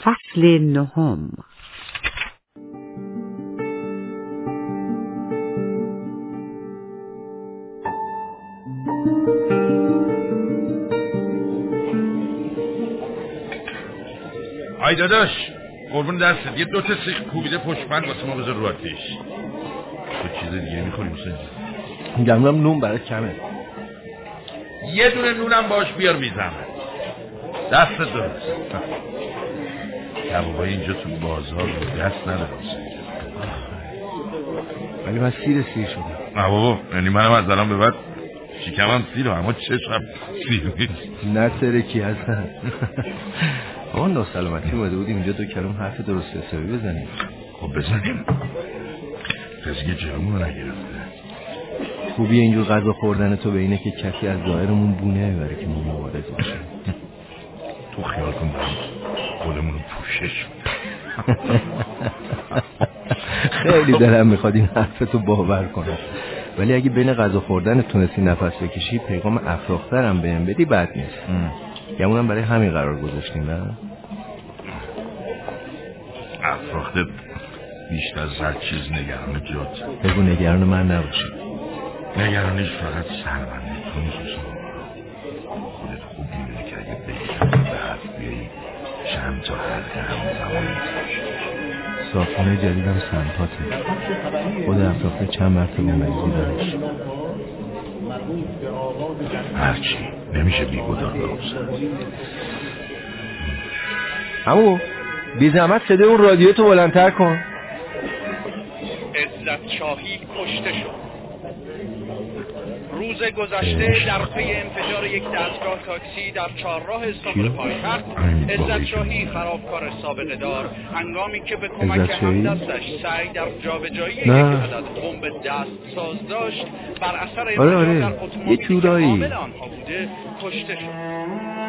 فصل 9. ای داداش قربون دستت، یه 2 تا سیخ کوبیده پشتبند واسه ما بذار رو آتیش. تو چیز دیگه میخوری حسین؟ گمونم نون برای کمه. یه دونه نونم باش بیار میزنم. دستت درست. کبابای اینجا تو بازار رو دست نداره حسین. ولی من سیر شدم. نه بابا، یعنی منم از الان به بعد شکمم سیره، اما چشم سیر نیست. نه ترکی هستن. آقا ناسلامتی اومده بودیم اینجا 2 کلمه حرف درست حسابی بزنیم. خب بزنیم. کسی که جلومون رو نگرفته. خوبی اینجور غذا خوردن تو به اینه که کسی از ظاهرمون بونه ببره که ما مبارز باشیم. تو خیال کن خودمون رو پوشش خیلی دلم میخواد این حرفتو باور کنم، ولی اگه بین غذا خوردن تونستی نفس بکشی پیغام افراخترم بهم بدی بد نیست. گمونم برای همین قرار گذاشتیم. نه افراخته بیشتر از هر چیز نگران جات. بگو نگران من نباشی. نگرانیش فقط سربنده تو نیست. خودت خوب میدونی که اگه بگیرم به حرف بیایی چند تا حرف همزمان صافونه جدیدم سمپاته. خود افراخته چند مرتبه مریضی دارش. هرچی نمیشه بیگدار بروسن. همون بی زحمت صدای اون رادیو تو بلندتر کن. عزت شاهی کشته شد. روز گذشته در پی انفجار یک دستگاه تاکسی در چهارراه استانبول پایتخت، عزت شاهی خرابکار سابقه دار هنگامی که به کمک همدستش سعی در جابجایی یک عدد بمب دست ساز داشت بر اثر انفجار در اتومبیلی که حامل آنها بوده کشته شد.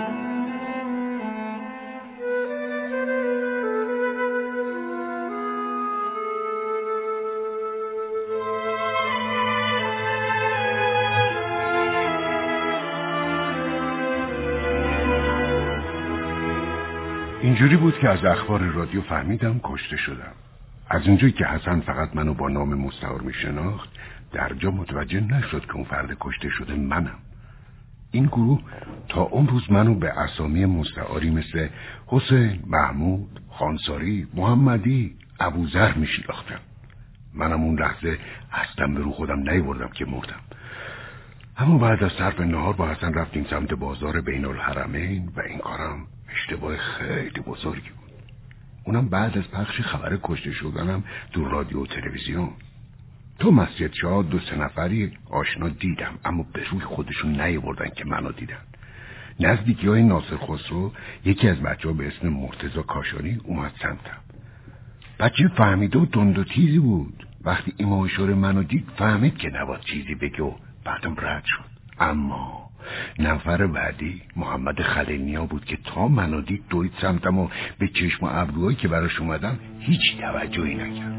اینجوری بود که از اخبار رادیو فهمیدم کشته شدم. از اونجایی که حسن فقط منو با نام مستعار میشناخت، درجا متوجه نشد که اون فرد کشته شده منم. این گروه تا اون روز منو به اسامی مستعاری مثل حسین، محمود، خانساری، محمدی، ابوذر میشناختن. منم اون لحظه اصلا به رو خودم نیاوردم که مردم. اما بعد از صرف نهار با حسن رفتیم سمت بازار بین الحرمین و این کارم اشتباه خیلی بزرگی بود. اونم بعد از پخش خبر کشته شدنم تو رادیو و تلویزیون. تو مسجد شاه 2-3 نفری آشنا دیدم، اما به روی خودشون نیاوردن که منو دیدن. نزدیکی های ناصر خسرو یکی از بچه ها به اسم مرتضی کاشانی اومد سمتم. بچه فهمیده و تند و تیزی بود. وقتی ایما اشاره منو دید فهمید که نباید چیزی بگه و بعدم رد شد. اما نفر بعدی محمد خلیلنیا بود که تا منو دید دوید سمتم و به چشم و ابروهایی که براش اومدم هیچ توجهی نکرد.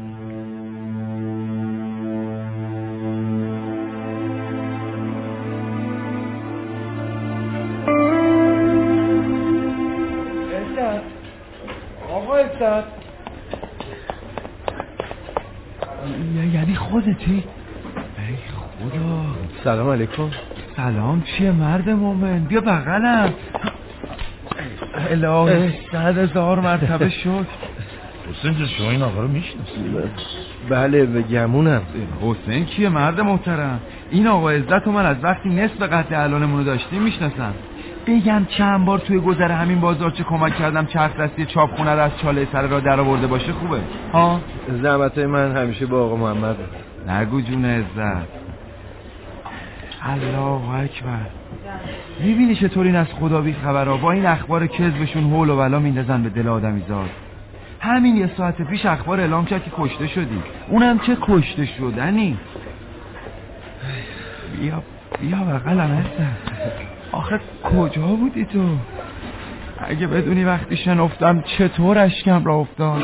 آقا عزت، یعنی خودتی؟ ای خدا. سلام علیکم. سلام چیه مرد مومن؟ بیا بغلم. الهی 100,000 مرتبه شکر. حسین جان شما این آقا رو میشناسی؟ بله به گمونم. حسین کیه مرد محترم؟ این آقا عزت و من از وقتی نصف قطع الانمونو داشتیم میشناسم. بگم چند بار توی گذر همین بازار چه کمک کردم چرخ دستی چاپخونه رو از چاله سر را در آورده باشه خوبه ها؟ زحمتای من همیشه با آقا محمد. نگو جون عزت. الله اکبر. میبینی چطور این از خدا بی خبرها با این اخبار کذبشون هول و بلا میندازن به دل آدمی زاد. همین 1 ساعت پیش اخبار اعلام کرد که کشته شدی. اونم چه کشته شدنی. بیا بغلم عزت. آخه کجا بودی تو؟ اگه بدونی وقتی شنفتم چطور اشکم را افتاد.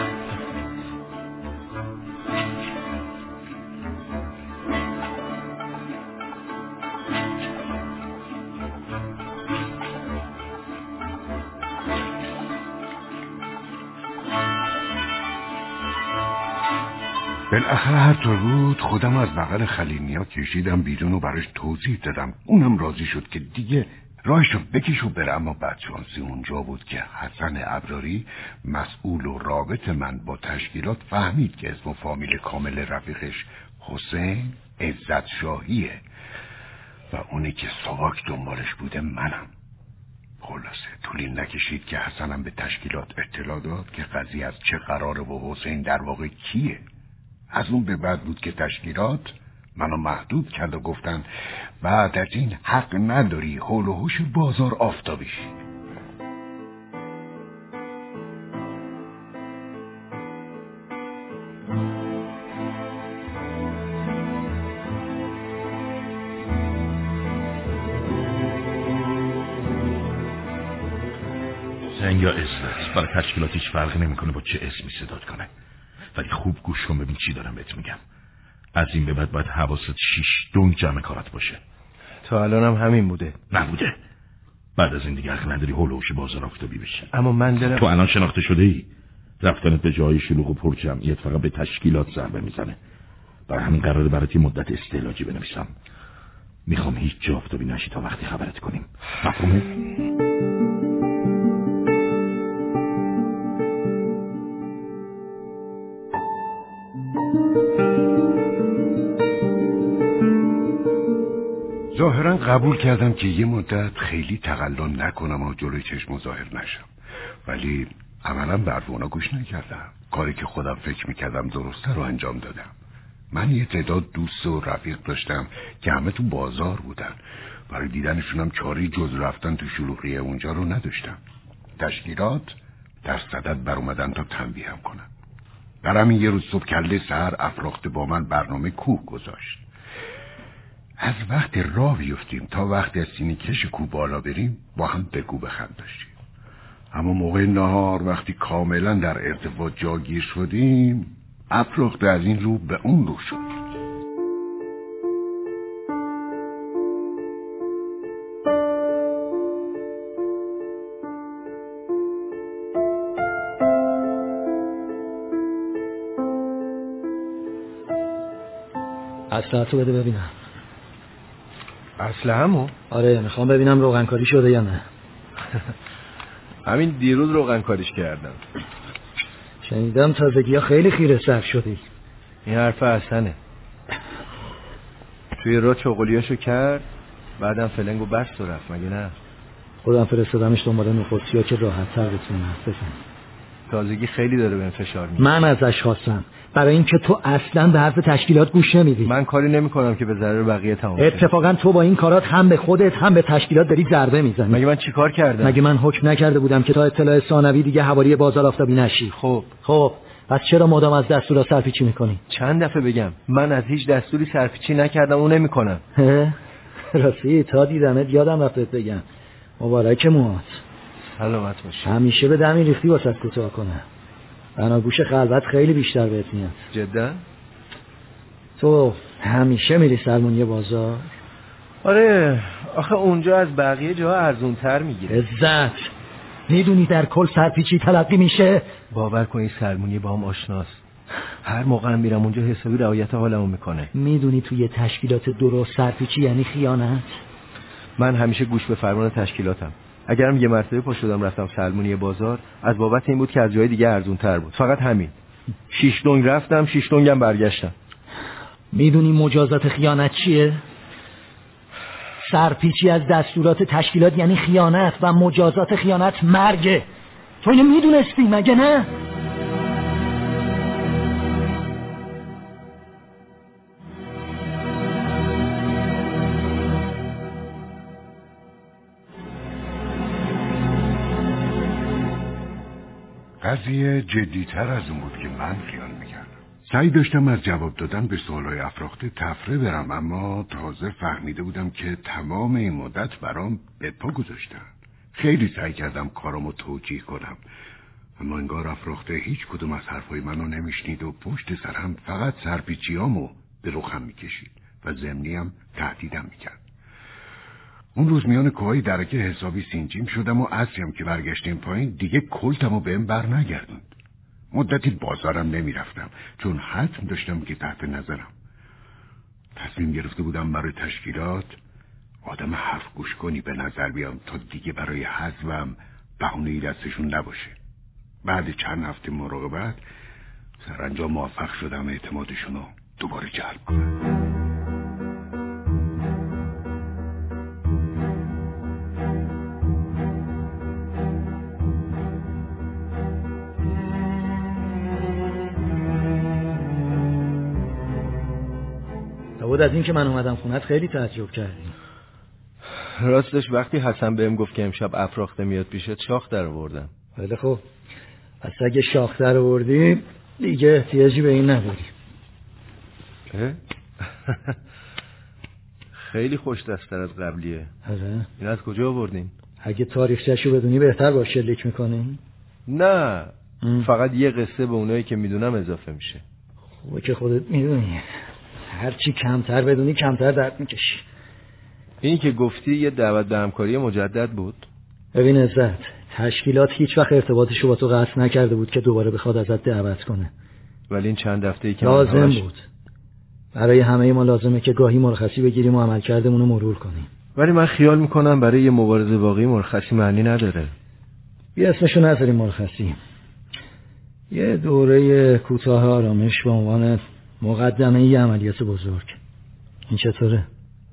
بالاخره هر طور بود خودم از بغل خلیلنیا کشیدم بیرون و براش توضیح دادم. اونم راضی شد که دیگه راهشو بکش و بره. اما بدشانسی اونجا بود که حسن ابراری مسئول و رابط من با تشکیلات فهمید که اسم و فامیل کامل رفیقش حسین عزت شاهیه و اونی که ساواک دنبالش بوده منم. خلاصه طولی نکشید که حسنم به تشکیلات اطلاع داد که قضیه از چه قراره و حسین در واقع کیه. از اون به بعد بود که تشکیلات منو محدود کرد و گفتن بعد از این حق نداری حول و حوش بازار آفتابی شی. حسین یا عزت برای تشکیلات هیچ فرقی نمیکنه با چه اسمی صدات کنه، ولی خوب گوش کن ببین چی دارم بهت میگم. از این به بعد باید حواست 6 دنگ جمع کارت باشه. تا الان هم همین بوده. نبوده. بعد از این دیگه حق نداری حول و حوش بازار آفتابی بشی. اما من دلم تو الان شناخته شده ای. رفتنت به جای شلوغ و پرجمعیت فقط به تشکیلات ضربه میزنه. برای همین قراره برات مدت استعلاجی بنویسم. میخوام هیچ جا آفتابی نشی تا وقتی خبرت کنیم. مفهومه؟ ظاهرا قبول کردم که یه مدت خیلی تقلا نکنم و جلوی چشم ظاهر نشم، ولی عملا به حرف اونا گوش نکردم. کاری که خودم فکر میکردم درسته رو انجام دادم. من یه تعداد دوست و رفیق داشتم که همه تو بازار بودن. برای دیدنشونم چاری جز رفتن تو شلوغی اونجا رو نداشتم. تشکیلات در صدد بر اومدن تا تنبیهم کنن. در همین یه روز صبح کله سحر افراخته با من برنامه کوه گذاشت. از وقت راه بیفتیم تا وقت از سینی کش کوه بالا بریم با هم بگو بخند داشتیم. اما موقع نهار وقتی کاملا در ارتفاع جاگیر شدیم افراخته از این رو به اون رو شد. اسلحه تو بده ببینم. اسلحه‌مو؟ آره میخوام ببینم روغنکاری شده یا نه. همین دیروز روغنکاریش کردم. شنیدم تازگی ها خیلی خیره سر شدی. این حرف حسنه. توی راه چغلیاشو کرد بعدم فلنگو بست و رفت. مگه نه؟ خودم فرستادمش دنبال نخودسیا که راحت تر بتونه حرف بزنه. تازگی خیلی داره بهم فشار میاره. من ازش خواستم برای اینکه تو اصلا به حرف تشکیلات گوش نمیدی. من کاری نمیکنم که به ضرر بقیه تمام شه. اتفاقا تو با این کارات هم به خودت هم به تشکیلات داری ضربه میزنی. مگه من چیکار کردم؟ مگه من حکم نکرده بودم که تا اطلاع ثانوی دیگه حوالی بازار آفتابی نشی؟ خب پس چرا مدام از دستورا سرپیچی میکنی؟ چند دفعه بگم من از هیچ دستوری سرپیچی نکردم و نمیکنم. راستی تا دیدمت یادم رفت بگم مبارک موات. سلامت باشی. همیشه به دمی ریختی واسه کوتاه کنه. بناگوش خلوت خیلی بیشتر بهت میاد. جدا؟ تو همیشه میری سلمونی بازار؟ آره آخه اونجا از بقیه جاها ارزونتر میگیره. عزت میدونی در کل سرپیچی تلقی میشه؟ باور کن این سلمونی با هم آشناست. هر موقع هم میرم اونجا حسابی رعایت حالمو میکنه. میدونی توی تشکیلات درست سرپیچی یعنی خیانت؟ من همیشه گوش به فرمان تشکیلاتم. اگرم یه مرتبه پا شدم رفتم سلمونی بازار از بابت این بود که از جای دیگه ارزونتر بود. فقط همین. 6 دنگ رفتم 6 دنگم برگشتم. میدونی مجازات خیانت چیه؟ سرپیچی از دستورات تشکیلات یعنی خیانت و مجازات خیانت مرگه. تو اینو میدونستی مگه نه؟ قضیه جدی‌تر از اون بود که من خیال میکردم. سعی داشتم از جواب دادن به سوالای افراخته تفره برم، اما تازه فهمیده بودم که تمام این مدت برام به پا گذاشتن. خیلی سعی کردم کارامو توجیه کنم، اما انگار افراخته هیچ کدوم از حرفای منو نمیشنید و پشت سرم فقط سرپیچیامو به رخم میکشید و ضمنیم تهدیدم میکرد. اون روز میان کوههای درکه حسابی سینجیم شدم و عصریم که برگشتیم پایین دیگه کلتمو بهم بر نگردوند. مدتی بازارم نمیرفتم چون حتم داشتم که تحت نظرم. تصمیم گرفته بودم برای تشکیلات آدم حرف گوش کنی به نظر بیام تا دیگه برای حذفم بهونه‌ای دستشون نباشه. بعد چند هفته مراقبت سرانجام موفق شدم اعتمادشون رو دوباره جلب کنم. بود از این که من اومدم خونت خیلی تعجب کردی. راستش وقتی حسن بهم گفت که امشب افراخته میاد پیشت شاخ در آوردم. خیلی خوب، پس اگه شاخ در آوردی دیگه احتیاجی به این نداری. خیلی خوش دست‌تر از قبلیه. آره. این از کجا آوردین؟ اگه تاریخچه‌شو بدونی بهتر باشه. لیک میکنی؟ نه فقط یه قصه به اونایی که میدونم اضافه میشه. خوبه که خودت میدونی. هرچی کمتر بدونی کمتر درد میکشی. این که گفتی یه دعوت به همکاری مجدد بود؟ ببین عزت، تشکیلات هیچ وقت ارتباطشو با تو قطع نکرده بود که دوباره بخواد ازت دعوت کنه. ولی این چند هفته‌ای که لازم بود. برای همه ما لازمه که گاهی مرخصی بگیریم و عملکردمون رو مرور کنیم. ولی من خیال میکنم برای یه مبارزه واقعی مرخصی معنی نداره. بیا اسمشو نذاریم مرخصی. یه دوره کوتاه آرامش به عنوان مقدمه ای عملیات بزرگ. این چطوره؟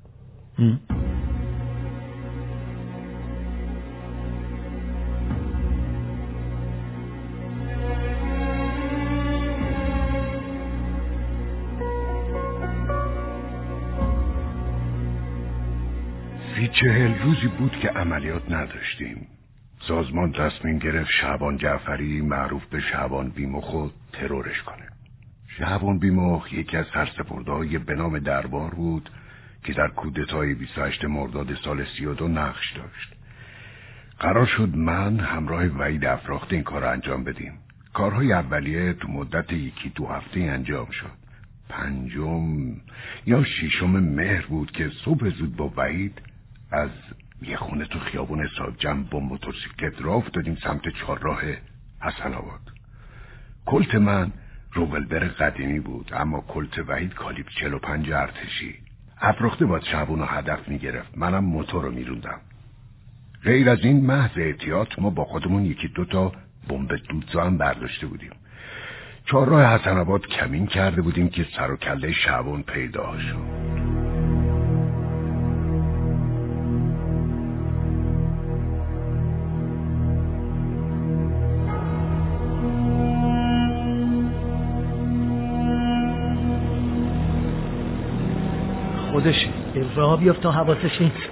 سی 40 روزی بود که عملیات نداشتیم. سازمان تصمیم گرفت شعبان جعفری معروف به شعبان بیمخ ترورش کنه. شعبان بیمخ یکی از سرسپرده‌های به نام دربار بود که در کودتای 28 مرداد سال 32 نقش داشت. قرار شد من همراه وحید افراخته این کار انجام بدیم. کارهای اولیه تو مدت 1-2 هفته انجام شد. 5 یا 6 مهر بود که صبح زود با وحید از یه خونه تو خیابون صاحب جمع با موتورسیکلت راه افتادیم سمت چهارراه حسن آباد. کلت من روولبر قدیمی بود، اما کلت وحید کالیبر 45 ارتشی. افراخته باید شعبونو هدف میگرفت، منم موتور رو میروندم. غیر از این محض احتیاط ما با خودمون 1-2 تا بمب دودزا هم برداشته بودیم. چهارراه حسن آباد کمین کرده بودیم که سر و کله شعبان پیدا شد. خودشه راه بیفت تا حواسش نیست.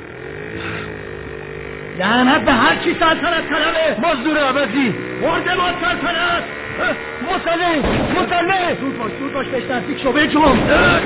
لعنت به هر چی سلطنت طلبه. مزدور عوضی مرده با سلطنت. مسلح زود باش بهش نزدیک شو. بجم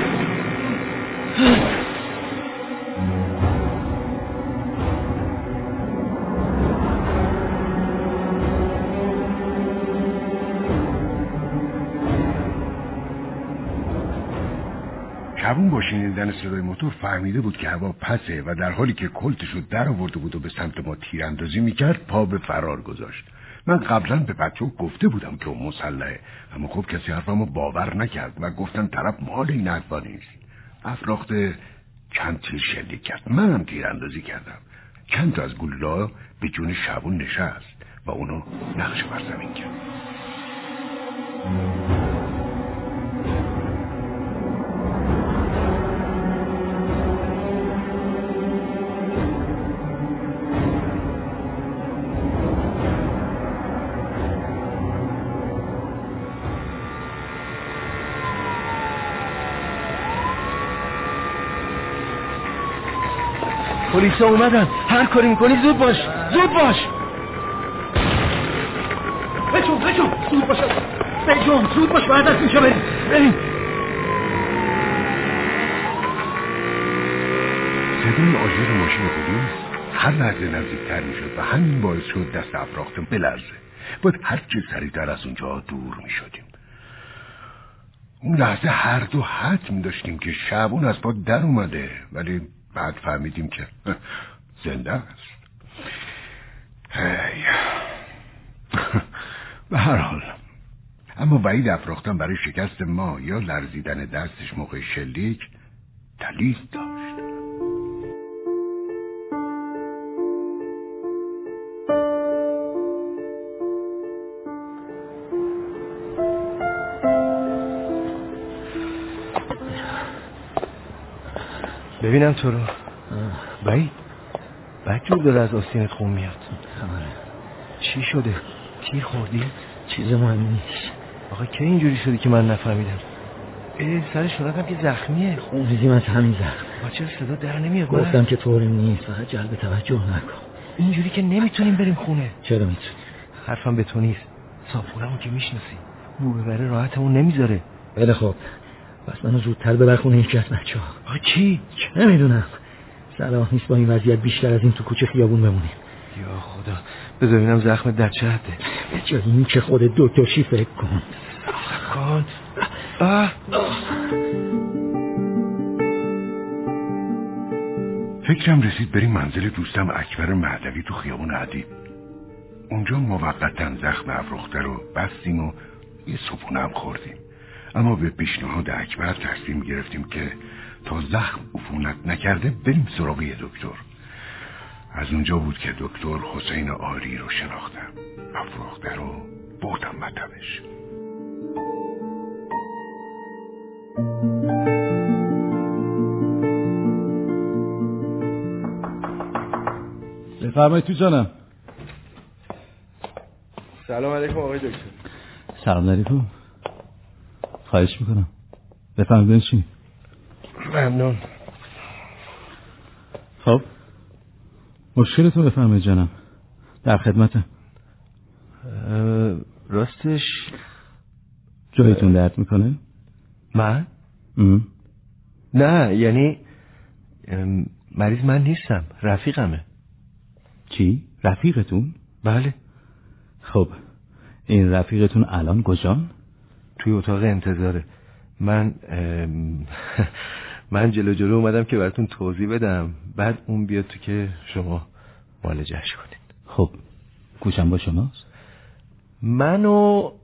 شعبون با شنیدن صدای موتور فهمیده بود که هوا پسه و در حالی که کلتشو در آورده بود و به سمت ما تیراندازی میکرد پا به فرار گذاشت. من قبلا به بچه‌ها گفته بودم که اون مسلحه، اما خب کسی حرفمو باور نکرد و گفتن طرف مال این حرفا نیست. افراخته چند تیر شلیک کرد، منم تیراندازی کردم. چند تا از گلولا به جون شعبون نشست و اونو نقش بر زمین کرد. پلیسا اومدن. هر کاری میکنی زود باش. بجم زود باش باید از اینجا بریم. صدای آژیر ماشین پلیس هر لحظه نزدیکتر میشد و همین باعث شد دست افراخته بلرزه. باید هرچی سریعتر از اونجا دور میشدیم. اون لحظه هر دو حتم داشتیم که شعبون از پا در اومده، ولی بعد فهمیدیم که زنده است. به هر حال اما وحید افراختن برای شکست ما یا لرزیدن دستش موقع شلیک دلیل داشت. ببینم تو رو. وحید جور داره از آستینت خون میاد. چی شده؟ تیر خوردی؟ چیز مهمی نیست. آقا کی اینجوری شدی که من نفهمیدم؟ سر شونتم که زخمیه. خون ریزیم از همین زخم. ما چرا صدا در نمیاد؟ گفتم که طوری نیست، فقط جلب توجه نکن. اینجوری که نمیتونیم بریم خونه. چرا میتونیم؟ حرفم به تو نیست. صافورمون که میشناسی، بو ببره راحتمون نمیذاره. بله خب، بس منو زودتر ببر خونه یکی از بچه‌ها. آقا کی؟ نمیدونم. صلاح نیست با این وضعیت بیشتر از این تو کوچه خیابون بمونیم. یا خدا، بذار ببینم زخمت در چه حده. به جای این که خودت دکترشی فکر کن. فکرم رسید بریم منزل دوستم اکبر مهدوی تو خیابون ادیب. اونجا موقتا زخم افروخته رو بستیم و یه صبحونه هم خوردیم. اما به پیشنهاد اکبر تصمیم گرفتیم که تا زخم عفونت نکرده بریم سراغ یه دکتر. از اونجا بود که دکتر حسین آری رو شناختم. افروخته رو بردم مطبش. بفرمایید تو جانم. سلام علیکم آقای دکتر. سلام علیکم. خواهش میکنم بفرمایید بنشین. ممنون. خب مشکلتون بفرمایید جانم، در خدمتم. راستش جایتون درد میکنه؟ من؟ نه، یعنی مریض من نیستم، رفیقمه. چی؟ رفیقتون؟ بله. خب این رفیقتون الان کجان؟ توی اتاق انتظاره. من جلو اومدم که براتون توضیح بدم، بعد اون بیاد تو که شما معالجه‌اش کنید. خب گوشم با شماست. من و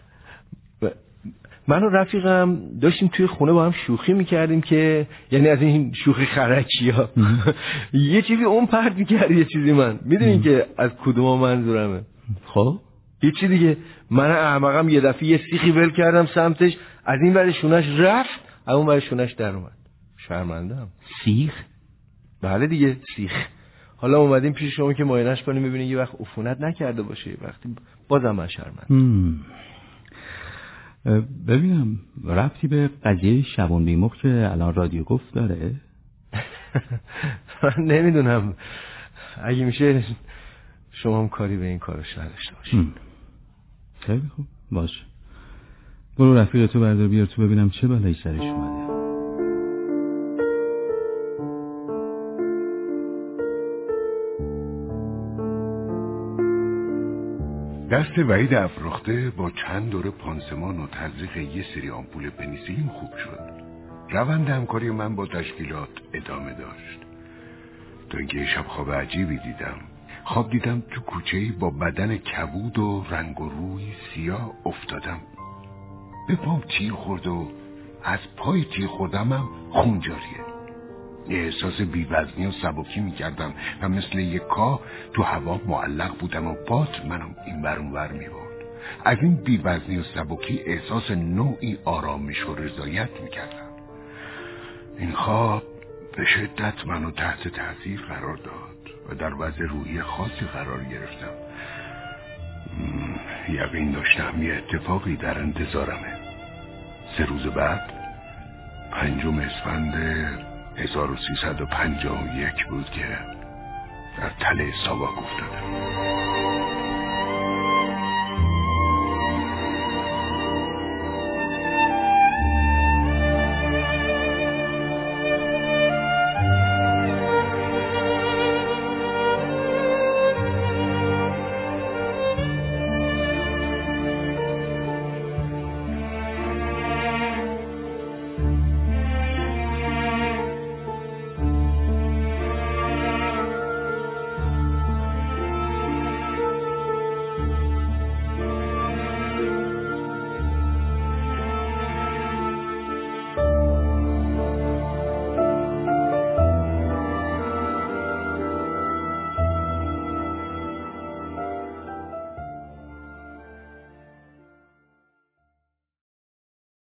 رفیقم داشتیم توی خونه با هم شوخی میکردیم که یعنی از این شوخی خرکی ها یه چیزی اون پرت میکرد یه چیزی من. میدونین که از کدوم منظورمه؟ خب یه چی دیگه. من احمقم یه دفعه یه سیخی ول کردم سمتش، از این ور شونش رفت، از اون ور شونش در اومد. شرمنده‌ام. سیخ؟ بله دیگه سیخ. حالا اومدیم پیش شما که معاینش کنیم ببینید یه وقت عفونت نکرده باشه، وقتی بازم من شرمندم. ببینم ربطی به قضیه شبان بیمخ که الان رادیو گفت داره؟ من نمیدونم، اگه میشه شما هم کاری به این کارش نداشته باشید. خیلی خوب باشه، برو رفیق تو بردار بیار تو ببینم چه بلایی سرش اومده. دست وحید افروخته با چند دوره پانسمان و تزریق یه سری آمپول پنیسیلین خوب شد. روند همکاری من با تشکیلات ادامه داشت تا اینکه شب خواب عجیبی دیدم. خواب دیدم تو کوچه‌ای با بدن کبود و رنگ و روی سیاه افتادم. به پام تیر خورد و از پای تیر خوردمم خون جاریه. یه احساس بی‌وزنی و سبکی می‌کردم و مثل یک کاه تو هوا معلق بودم و باد منو این ور اون ور می‌برد. از این بی‌وزنی و سبکی احساس نوعی آرامش و رضایت می‌کردم. این خواب به شدت منو تحت تاثیر قرار داد و در وضع روحی خاصی قرار گرفتم. یقین داشتم یه اتفاقی در انتظارمه. 3 روز بعد 5 اسفند 1351 بود که در تله ساواک افتادم.